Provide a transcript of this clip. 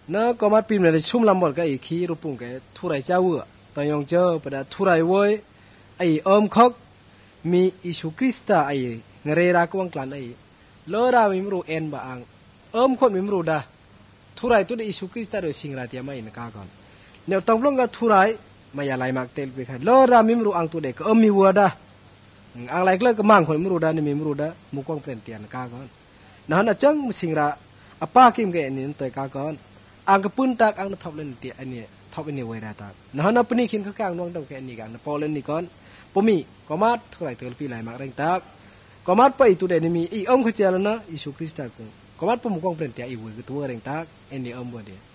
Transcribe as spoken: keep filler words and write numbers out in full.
เนอะก็มาปีนเลยชุ่มลำบดก็อีกขี้รูปุ่งแกทุไรเจ้าเวอตอนยองเจอประดาทุไรเว้ยไอเอิมคอกมีอิชูคริสต์ไอเงเรรากวงกลั่นไอเลอรามิมรูเอ็นบะอังเอิมคนมิมรูดาทุไรตัวอิชูคริสต์โดยสิงราเตียไม่นกาก่อนเนี่ยต้องลงกับทุไรไม่ยาไลมากเตลไปค่ะเลอรามิมรูอังตัวเด็กเอิมมีวัวดาอังไรก็เลิกก็มั่งคนมิมรูดานี่มิมรูดามุกวงเปลี่ยนเตียนกาก่อนนั่นน่ะจังสิงราอป้ากิมแกนี่ตัวกาก่อนอังกปุ่นตักอังนัททับเล่นเตียอันนี้ทับอันนี้ไว้ได้ตักนั่นน่ะปนิคินเขากางน้องต้องแกนี่กันพอเล่นนี่ก่อนปมีก็มาทุไรเตลปีไหลมากแรงตักก็มาไปตัวเด่นมีอีอมขจรนะอิสุคริสต์กูก็มาปมุกวงเปลี่ยนเตียอีวัวก็ตัวแรงตักอันนี้อมวัวเดีย